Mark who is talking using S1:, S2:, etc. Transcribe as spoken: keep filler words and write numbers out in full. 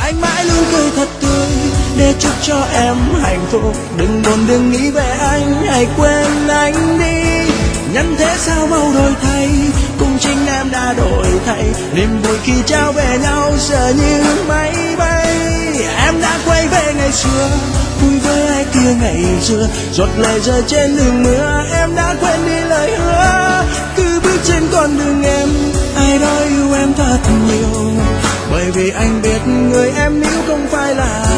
S1: anh mãi luôn cười thật tươi để chúc cho em hạnh phúc. Đừng buồn đừng nghĩ về anh, hãy quên anh đi. Nhân thế sao mau đổi thay, cùng chính em đã đổi thay. Niềm vui khi trao về nhau giờ như máy bay. Em đã quay về ngày xưa, vui với ai kia ngày xưa. Giọt lệ rơi trên đường mưa, em đã quên đi lời hứa. Cứ bước trên con đường em, ai đó yêu em thật nhiều. Bởi vì anh biết người em yêu không phải là